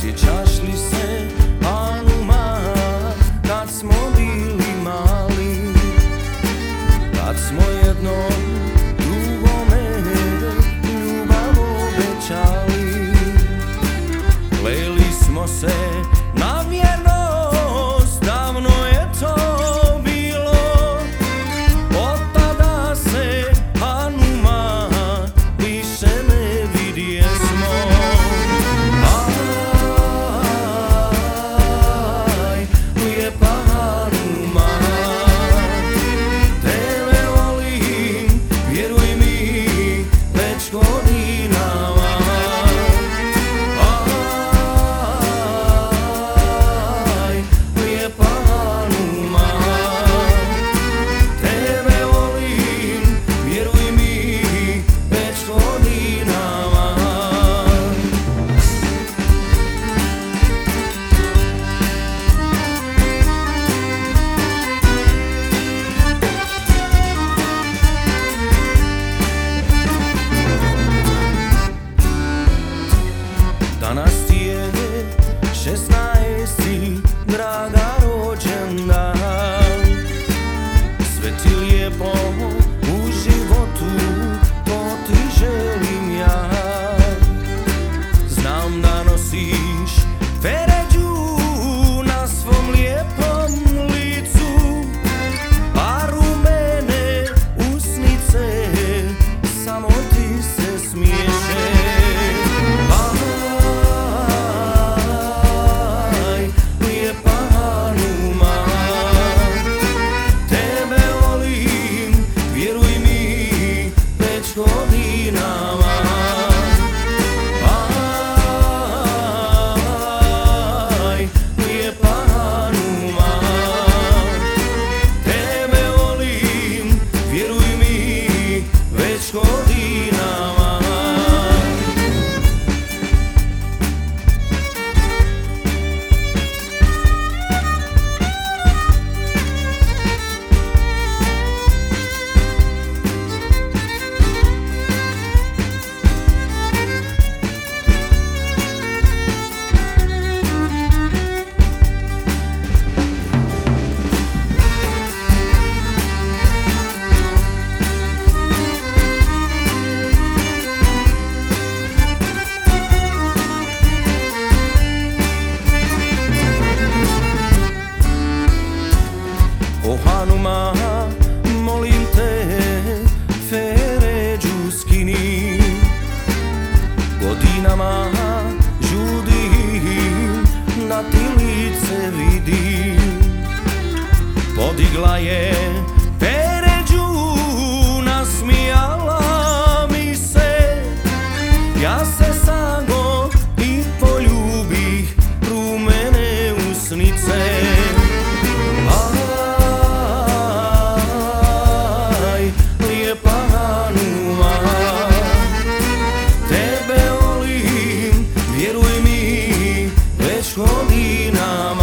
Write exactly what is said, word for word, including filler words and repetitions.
Sjećaš li se Hanuma kad smo bili mali, kad smo jednom drugome ljubav obećali, kleli smo se na vjernost, davno je to bilo, od tada se Hanuma više ne vidjesmo. Aj, lijepa Hanuma, tebe volim, vjeruj mi, već godinama. Aj, lijepa Hanuma, tebe volim, vjeruj mi, već godinama. Danas ti je šesnaesti, draga, rođendan. Sve ti lijepo u životu, to ti želim ja. Znam da nosiš Feređu na svom lijepom licu, a rumene usnice samo ti se smiješe. Aj, lijepa Hanuma, tebe volim, vjeruj mi, već godinama. Aj, lijepa Hanuma, tebe volim, vjeruj mi, već godinama. O Hanuma, molim te, Feređu skini, godinama žudim, na ti lice vidim. Podigla je Feređu, nasmijala mi se, ja se samo i poljubih, rumene usnice. Aj, lijepa Hanuma, tebe volim, vjeruj mi, već godinama.